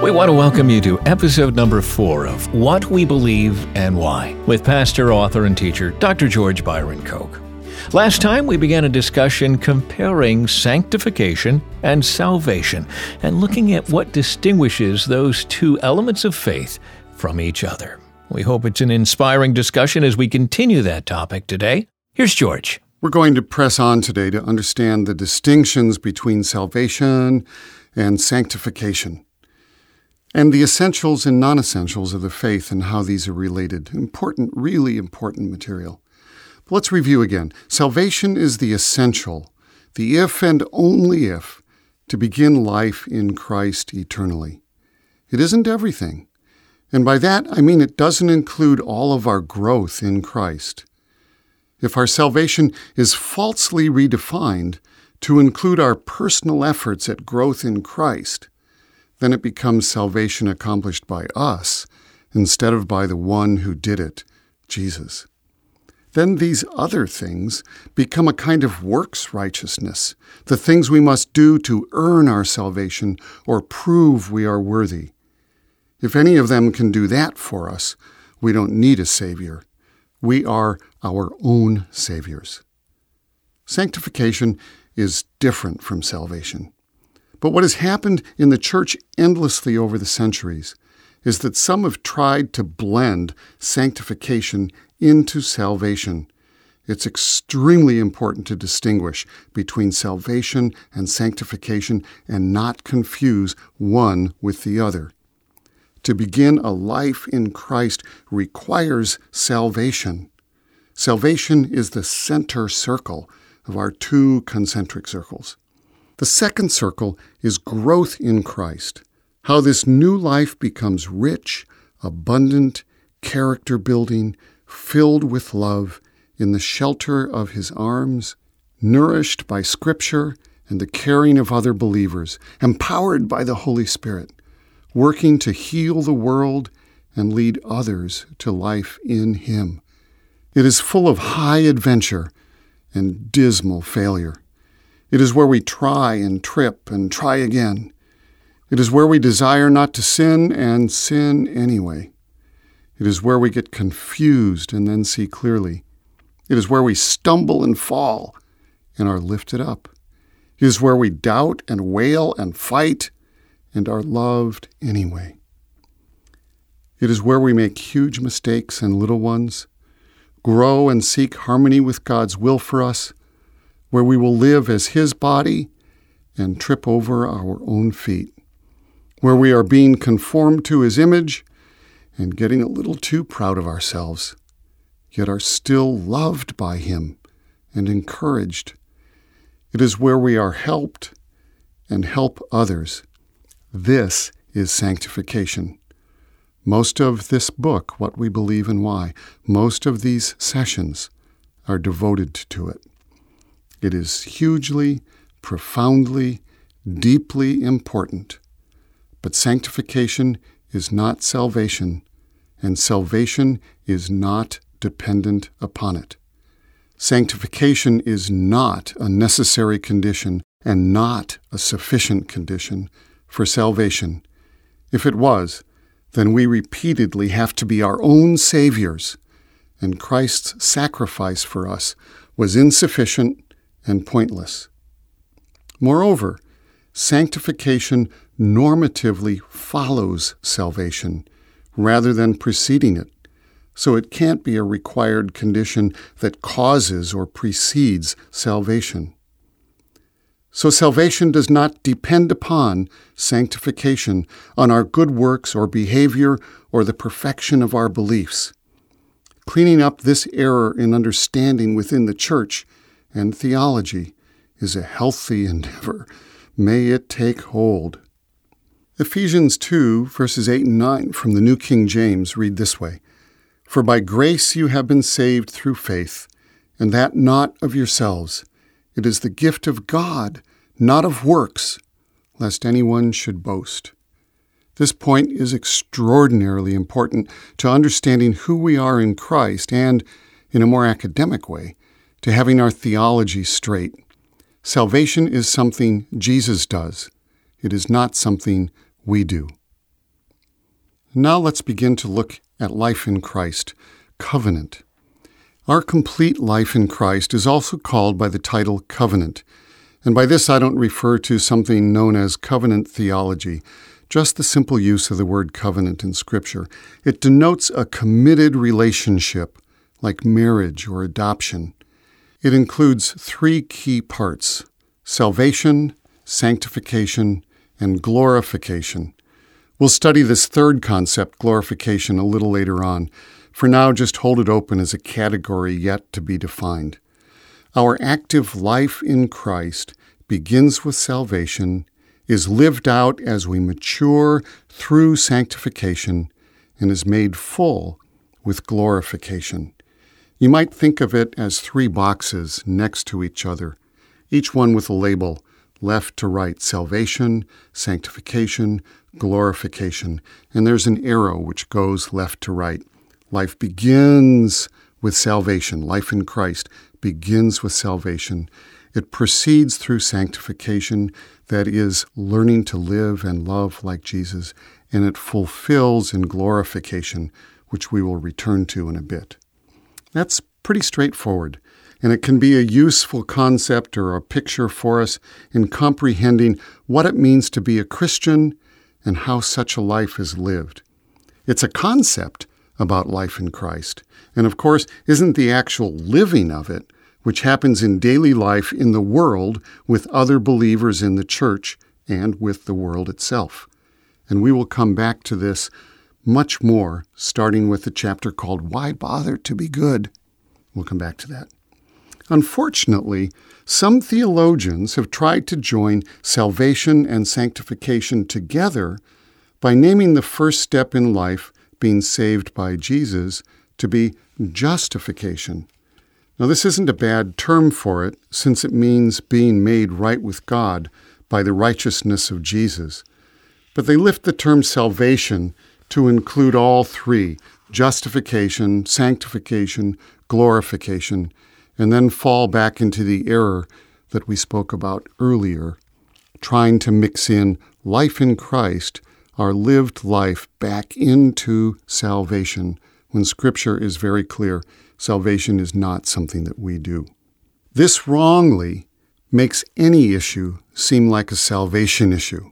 We want to welcome you to episode number 4 of What We Believe and Why with pastor, author, and teacher Dr. George Byron Koch. Last time we began a discussion comparing sanctification and salvation and looking at what distinguishes those two elements of faith from each other. We hope it's an inspiring discussion as we continue that topic today. Here's George. We're going to press on today to understand the distinctions between salvation and sanctification, and the essentials and non-essentials of the faith and how these are related. Important, really important material. But let's review again. Salvation is the essential, the if and only if, to begin life in Christ eternally. It isn't everything. And by that, I mean it doesn't include all of our growth in Christ. If our salvation is falsely redefined to include our personal efforts at growth in Christ, then it becomes salvation accomplished by us instead of by the one who did it, Jesus. Then these other things become a kind of works righteousness, the things we must do to earn our salvation or prove we are worthy. If any of them can do that for us, we don't need a Savior. We are our own saviors. Sanctification is different from salvation. But what has happened in the church endlessly over the centuries is that some have tried to blend sanctification into salvation. It's extremely important to distinguish between salvation and sanctification and not confuse one with the other. To begin a life in Christ requires salvation. Salvation is the center circle of our two concentric circles. The second circle is growth in Christ, how this new life becomes rich, abundant, character-building, filled with love, in the shelter of His arms, nourished by Scripture and the caring of other believers, empowered by the Holy Spirit, working to heal the world and lead others to life in Him. It is full of high adventure and dismal failure. It is where we try and trip and try again. It is where we desire not to sin and sin anyway. It is where we get confused and then see clearly. It is where we stumble and fall and are lifted up. It is where we doubt and wail and fight and are loved anyway. It is where we make huge mistakes and little ones, grow and seek harmony with God's will for us, where we will live as His body and trip over our own feet, where we are being conformed to His image and getting a little too proud of ourselves, yet are still loved by Him and encouraged. It is where we are helped and help others. This is sanctification. Most of this book, What We Believe and Why, most of these sessions are devoted to it. It is hugely, profoundly, deeply important. But sanctification is not salvation, and salvation is not dependent upon it. Sanctification is not a necessary condition and not a sufficient condition for salvation. If it was, then we repeatedly have to be our own saviors, and Christ's sacrifice for us was insufficient and pointless. Moreover, sanctification normatively follows salvation rather than preceding it, so it can't be a required condition that causes or precedes salvation. So salvation does not depend upon sanctification, on our good works or behavior or the perfection of our beliefs. Cleaning up this error in understanding within the church and theology is a healthy endeavor. May it take hold. Ephesians 2, verses 8 and 9 from the New King James read this way, "For by grace you have been saved through faith, and that not of yourselves. It is the gift of God, not of works, lest anyone should boast." This point is extraordinarily important to understanding who we are in Christ and, in a more academic way, to having our theology straight. Salvation is something Jesus does. It is not something we do. Now let's begin to look at life in Christ, covenant. Our complete life in Christ is also called by the title covenant. And by this I don't refer to something known as covenant theology, just the simple use of the word covenant in Scripture. It denotes a committed relationship, like marriage or adoption. It includes three key parts: salvation, sanctification, and glorification. We'll study this third concept, glorification, a little later on. For now, just hold it open as a category yet to be defined. Our active life in Christ begins with salvation, is lived out as we mature through sanctification, and is made full with glorification. You might think of it as three boxes next to each other, each one with a label, left to right: salvation, sanctification, glorification. And there's an arrow which goes left to right. Life begins with salvation. Life in Christ begins with salvation. It proceeds through sanctification, that is, learning to live and love like Jesus, and it fulfills in glorification, which we will return to in a bit. That's pretty straightforward, and it can be a useful concept or a picture for us in comprehending what it means to be a Christian and how such a life is lived. It's a concept about life in Christ, and of course isn't the actual living of it, which happens in daily life in the world with other believers in the church and with the world itself. And we will come back to this much more, starting with the chapter called Why Bother to Be Good? We'll come back to that. Unfortunately, some theologians have tried to join salvation and sanctification together by naming the first step in life, being saved by Jesus, to be justification. Now, this isn't a bad term for it, since it means being made right with God by the righteousness of Jesus. But they lift the term salvation to include all three: justification, sanctification, glorification, and then fall back into the error that we spoke about earlier, trying to mix in life in Christ, our lived life, back into salvation, when Scripture is very clear. Salvation is not something that we do. This wrongly makes any issue seem like a salvation issue.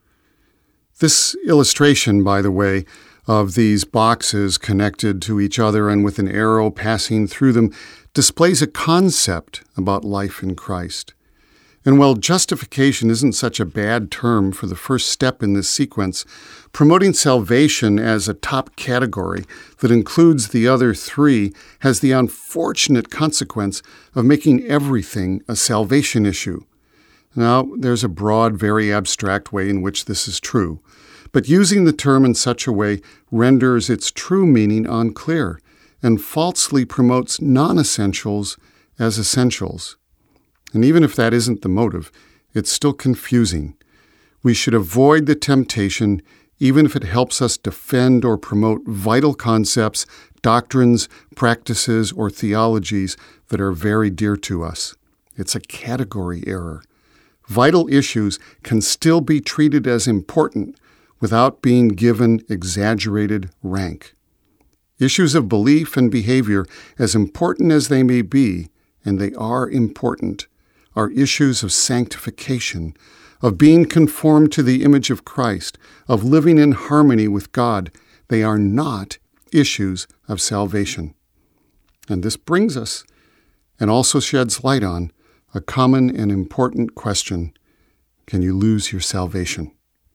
This illustration, by the way, of these boxes connected to each other and with an arrow passing through them displays a concept about life in Christ. And while justification isn't such a bad term for the first step in this sequence, promoting salvation as a top category that includes the other three has the unfortunate consequence of making everything a salvation issue. Now, there's a broad, very abstract way in which this is true, but using the term in such a way renders its true meaning unclear and falsely promotes non-essentials as essentials. And even if that isn't the motive, it's still confusing. We should avoid the temptation, even if it helps us defend or promote vital concepts, doctrines, practices, or theologies that are very dear to us. It's a category error. Vital issues can still be treated as important without being given exaggerated rank. Issues of belief and behavior, as important as they may be, and they are important, are issues of sanctification, of being conformed to the image of Christ, of living in harmony with God. They are not issues of salvation. And this brings us, and also sheds light on, a common and important question: can you lose your salvation?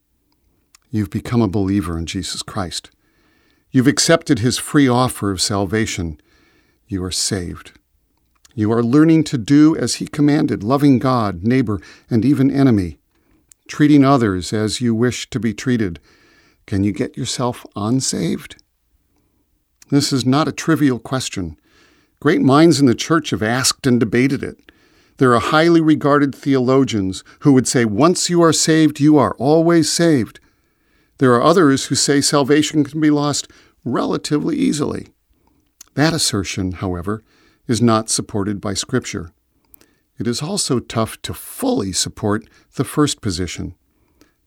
You've become a believer in Jesus Christ. You've accepted His free offer of salvation. You are saved. You are learning to do as He commanded, loving God, neighbor, and even enemy, treating others as you wish to be treated. Can you get yourself unsaved? This is not a trivial question. Great minds in the church have asked and debated it. There are highly regarded theologians who would say, once you are saved, you are always saved. There are others who say salvation can be lost relatively easily. That assertion, however, is not supported by Scripture. It is also tough to fully support the first position.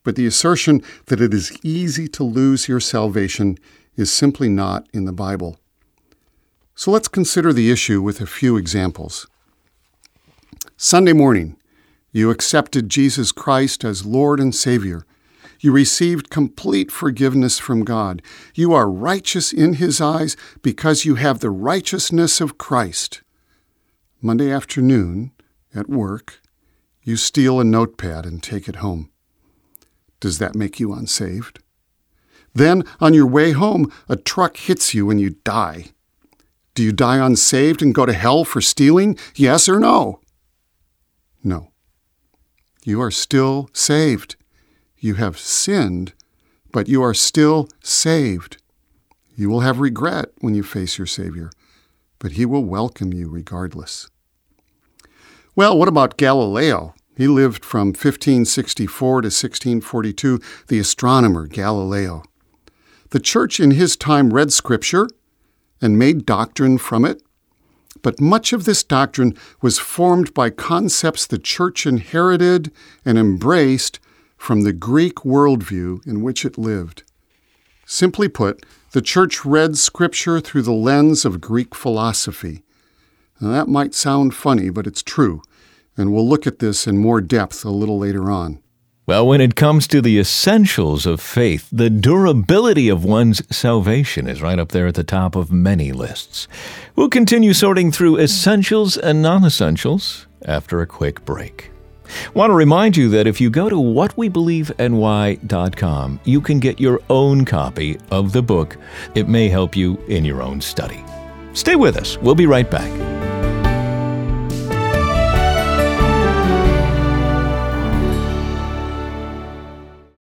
but the assertion that it is easy to lose your salvation is simply not in the Bible. So let's consider the issue with a few examples. Sunday morning, you accepted Jesus Christ as Lord and Savior. You received complete forgiveness from God. You are righteous in His eyes because you have the righteousness of Christ. Monday afternoon, at work, you steal a notepad and take it home. Does that make you unsaved? Then, on your way home, a truck hits you and you die. Do you die unsaved and go to hell for stealing? Yes or no? No. You are still saved. You have sinned, but you are still saved. You will have regret when you face your Savior, but He will welcome you regardless. Well, what about Galileo? He lived from 1564 to 1642, the astronomer Galileo. The church in his time read Scripture and made doctrine from it, but much of this doctrine was formed by concepts the church inherited and embraced from the Greek worldview in which it lived. Simply put, the church read Scripture through the lens of Greek philosophy. Now, that might sound funny, but it's true, and we'll look at this in more depth a little later on. Well, when it comes to the essentials of faith, the durability of one's salvation is right up there at the top of many lists. We'll continue sorting through essentials and non-essentials after a quick break. Want to remind you that if you go to whatwebelieveandwhy.com, you can get your own copy of the book. It may help you in your own study. Stay with us. We'll be right back.